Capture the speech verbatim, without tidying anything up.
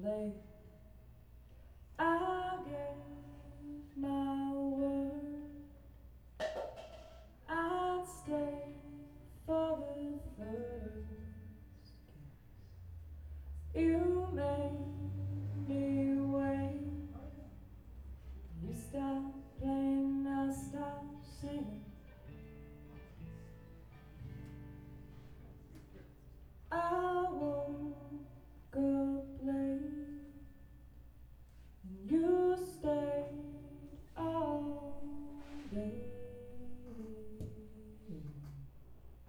late. I gave my word I'd stay for the first kiss. You made